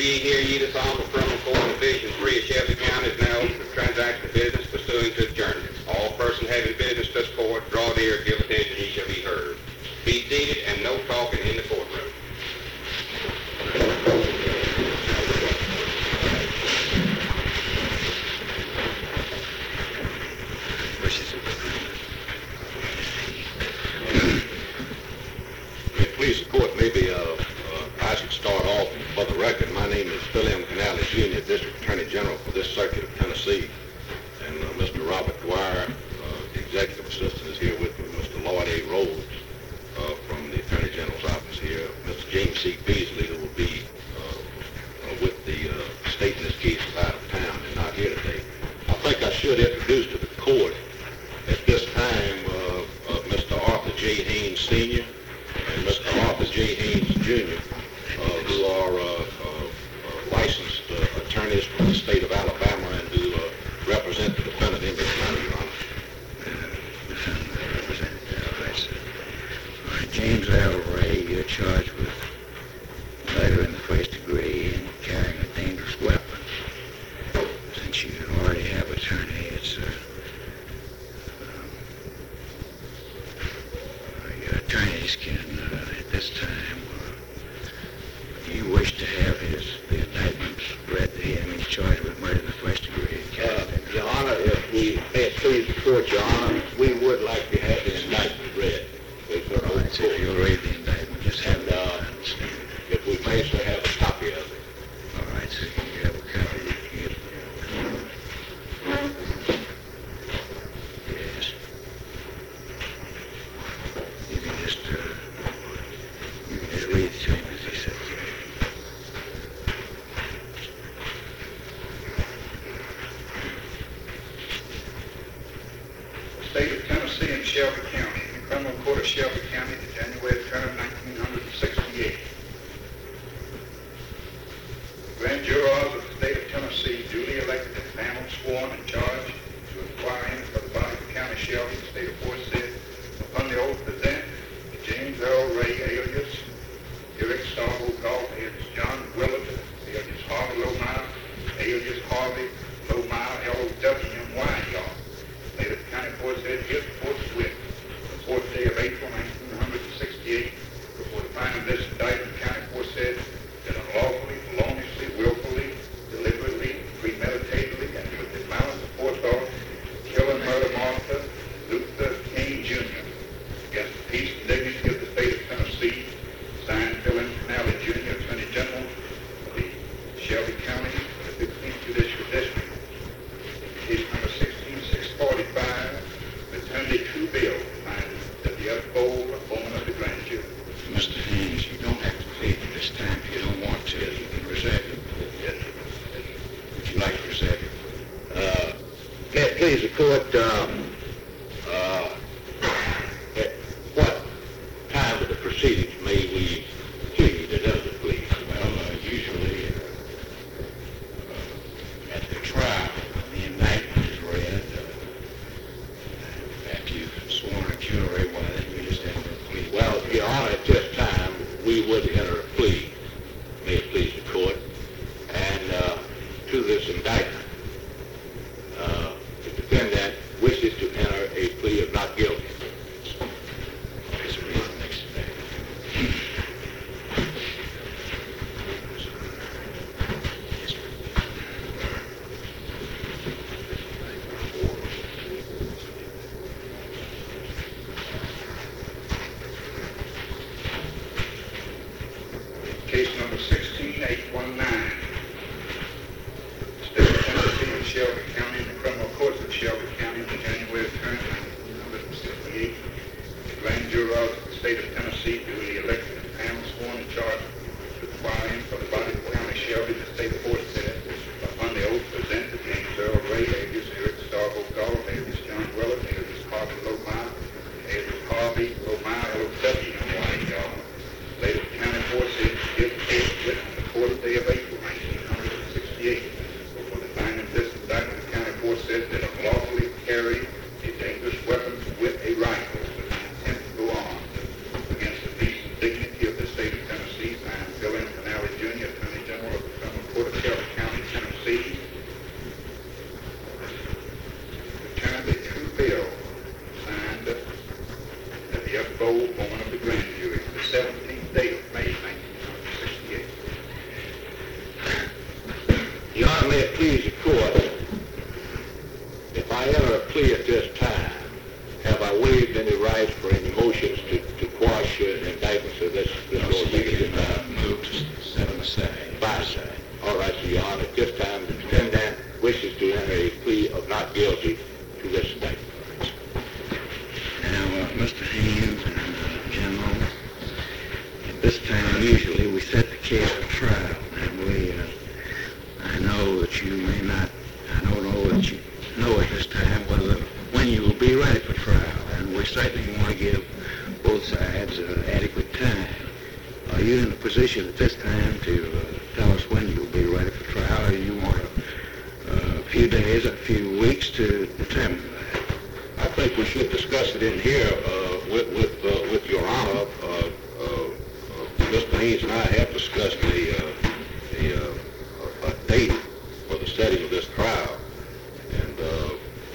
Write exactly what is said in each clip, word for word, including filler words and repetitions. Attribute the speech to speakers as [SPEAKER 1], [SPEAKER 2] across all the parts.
[SPEAKER 1] ye hear ye the psalm of criminal court in Division three of Shelby County is now open for transaction of business pursuing to adjournment. All person having business to this court, draw near, give attention, ye shall be heard. Be seated and no talking in the courtroom.
[SPEAKER 2] Please, the court, maybe uh, uh, I should start off for the record. My name is Phil M. Canales, Junior District Attorney General for this circuit of Tennessee. And uh, Mister Robert Dwyer, uh, Executive Assistant, is here with me. Mister Lloyd A. Rhodes uh, from the Attorney General's office here. Mister James C. Beasley, who will be uh, uh, with the uh, state in this case, is out of town and not here today. I think I should introduce to the court at this time uh, uh, Mister Arthur J. Haynes, Senior and Mister Arthur J. Haynes, Junior, uh, who are uh, uh, uh, licensed uh, attorneys from the state of Alabama and who uh, represent the defendant in this matter, Your Honor.
[SPEAKER 3] James L. Ray, you're charged with murder in the first degree and carrying a dangerous weapon. Since you already have attorney, it's uh, um, your attorneys can, uh, at this time, uh, do you wish to have his the indictments read to him? He's charged with murder in the first degree.
[SPEAKER 2] Uh, Your Honor, if we may it please the court, Your Honor, we would like to have the indictment read.
[SPEAKER 3] All right, so if you'll read the indictment, just have
[SPEAKER 2] And
[SPEAKER 3] it.
[SPEAKER 2] uh, if we may, sir, have a copy of it.
[SPEAKER 3] All right, so you have a copy. You can get it. Yes. You can just, uh, you can just read it to him as he says.
[SPEAKER 4] State of Tennessee and Shelby County, the criminal court of Shelby County, the January term of nineteen sixty-eight. The grand jurors of the state of Tennessee duly elected a panel sworn and charged to inquire in for the body of the county Shelby, the state aforesaid, upon the oath present, James L. Ray, alias Eric Starbo Galt, alias John Willett, alias Harvey Lomile, alias Harvey Lomile, L O W M Y, y'all. Later, the county court said, here forthwith, the fourth day of April, nineteen sixty-eight, before the filing of this indictment, the county court said that unlawfully, feloniously, willfully, deliberately, premeditatedly, and with the malice of forethought, kill and murder Martha Luther King, Junior against the peace and dignity of the state of Tennessee, signed Phil M. Canales, Junior, Attorney General of the Shelby County, the fifteenth Judicial District. Case number sixteen six forty-five, returned a true bill, finding that the uphold of woman of the grand jury.
[SPEAKER 3] Mister Haynes, you don't have to plead at this time if you don't want to. You can reserve it.
[SPEAKER 2] Yes,
[SPEAKER 3] Would you like to reserve it?
[SPEAKER 2] Uh, may it please the court, um, uh, at what time of the proceedings may we plead and does it please?
[SPEAKER 3] Well, uh, usually uh, uh, at the trial, the indictment is read. Uh, after you've sworn a jury, well, then we just have to plead.
[SPEAKER 2] Well, Your Honor, at this time, we would enter a plea, may it please the court, and uh, to this indictment. Uh, the defendant wishes to enter a plea of not guilty.
[SPEAKER 3] Please read the next indictment.
[SPEAKER 4] Case number sixteen eight nineteen. State of Tennessee and Shelby County, the criminal courts of Shelby County, the January term of nineteen sixty-eight. The grand jurors of the state of Tennessee duly elected a panel sworn and charged to inquire in for the body of the county Shelby, the state aforesaid, upon the oath presented, James Earl Ray, alias Eric Starbo Galt, alias John Willett, alias Harvey Lomile, alias Harvey Lomile, L O W M Y, y'all. Later, the county court said to give the case written on the fourth day of April, nineteen sixty-eight. Before the finding of this indictment, the county court said that unlawfully carry a dangerous weapon with a rifle with the intent to go armed against the peace and dignity seventeenth day of May, nineteen sixty-eight.
[SPEAKER 2] Your Honor, may it please the court, if I enter a plea at this time, have I waived any rights for any motions to, to quash uh, indictments of this, this
[SPEAKER 3] No, sir,
[SPEAKER 2] ordinance?
[SPEAKER 3] you can uh, move to set them aside.
[SPEAKER 2] By side. All right, so Your Honor, at this time, the defendant wishes to enter a plea of not guilty to this indictment.
[SPEAKER 3] Now, uh, Mister Haynes and uh, General, at this time, usually we set the case for trial, and we, uh, I know that you may not, I don't know that you know at this time whether, when you will be ready for trial, and we certainly want to give both sides uh, adequate time. Are you in a position at this time to uh, tell us when you'll be ready for trial, or you want a, a few days, a few weeks to determine that?
[SPEAKER 2] I think we should discuss it in here uh, with with, uh, with Your Honor. Uh, uh, uh, Mister Haynes and I have discussed a, uh, a, uh, a date for the setting of this trial, and uh,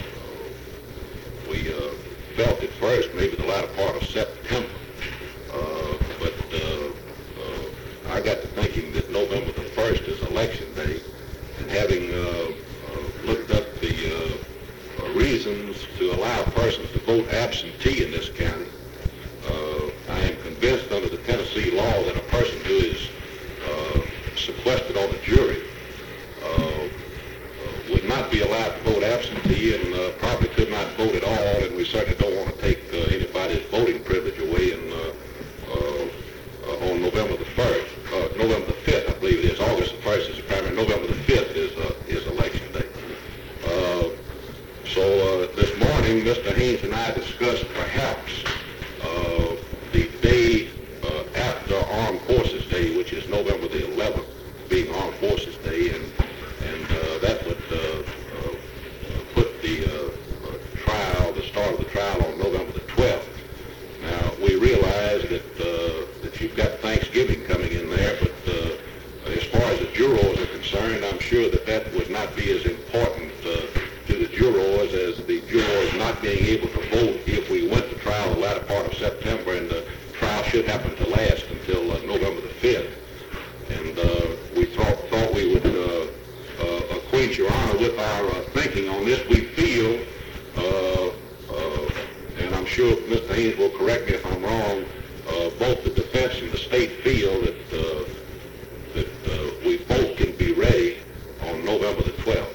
[SPEAKER 2] we uh, felt at first maybe the latter part of September, uh, but uh, uh, I got to thinking that November the first is election day, and having uh, uh, looked up the uh, uh, reasons to allow persons to vote absentee in this county, uh, I am convinced under the Tennessee law that a person who is uh, sequestered on a jury uh, uh, would not be allowed to vote absentee, and uh, probably could not vote at all, and we certainly don't want to take uh, anybody's voting privilege away in, uh, uh, uh, on November the first, uh, November the fifth, I believe it is. August the first is the primary. November the fifth is, uh, is election day. Uh, so uh, this morning, Mister Haynes and I discussed perhaps uh, the day uh, after Armed Forces Day, which is November the eleventh, being Armed Forces Day, and and uh, that would uh, uh, put the uh, uh, trial, the start of the trial, on November the twelfth. Now, we realize that uh, that you've got Thanksgiving coming in there, but uh, as far as the jurors are concerned, I'm sure that that would not be as important uh, to the jurors as the jurors not being able to vote if we went to trial the latter part of September, and the trial should happen to last until uh, November the fifth. And uh, we thought, thought we would uh, uh, acquaint Your Honor with our uh, thinking on this. We feel, uh, uh, and I'm sure Mister Haynes will correct me if I'm wrong, uh, both the defense and the state feel that, uh, that uh, we both can be ready on November the twelfth.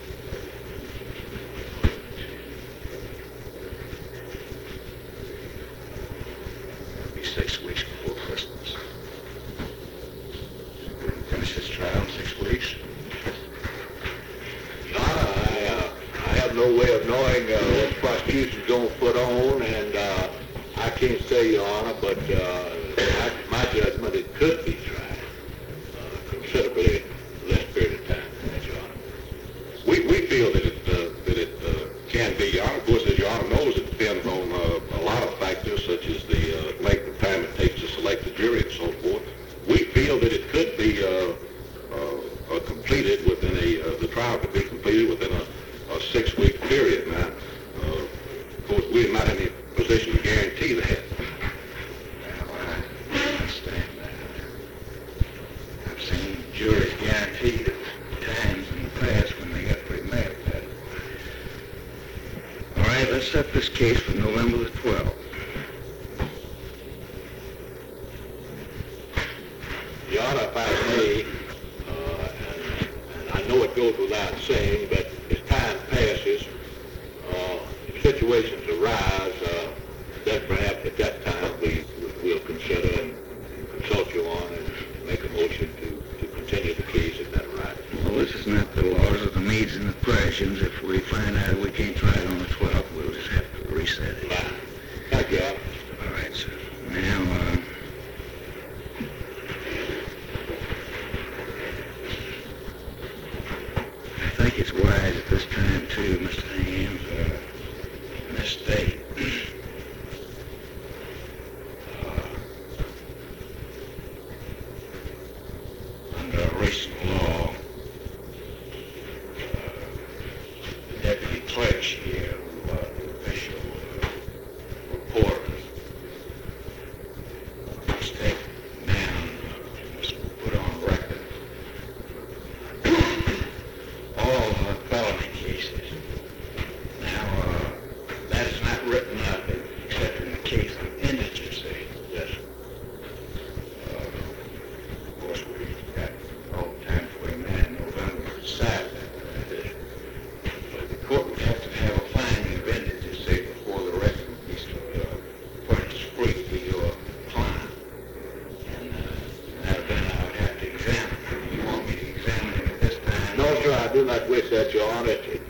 [SPEAKER 3] It'll be six weeks before Christmas. We can finish this trial in six weeks.
[SPEAKER 2] Your Honor, I, uh, I have no way of knowing uh, what the prosecution's going to put on, and uh, I can't say, Your Honor, but uh, my, my judgment, it could be tried uh, considerably less period of time than that, Your Honor. We, we feel that it, uh, that it uh, can be, Your Honor. Of course, as Your Honor knows, it depends on uh, a lot of factors, such as the uh, length of time it takes to select the jury and so forth. We feel that it could be uh, uh, uh, completed within a, uh, the trial could be completed within a, a six-week period. Now, uh, of course, we're not in a position to guarantee that.
[SPEAKER 3] Well, I understand that. I've seen juries guaranteed at times in the past when they got pretty mad at that. All right, let's set this case for November the twelfth.
[SPEAKER 2] Your Honor, if I may, uh, and, and I know it goes without saying, but as time passes, uh, situations arise uh, that perhaps at that time we will consider and consult you on and make a motion to, to continue the case if that arises.
[SPEAKER 3] Well, this is not the laws of the Medes and the Persians. If we find out we can't try it on the twelfth, we'll just have to reset it.
[SPEAKER 2] Fine. Thank you, Your Honor.
[SPEAKER 3] All right, sir. Now, uh, I think it's wise at this time, too, Mister Haynes, uh, in this state,
[SPEAKER 5] do not wish that, Your Honor. It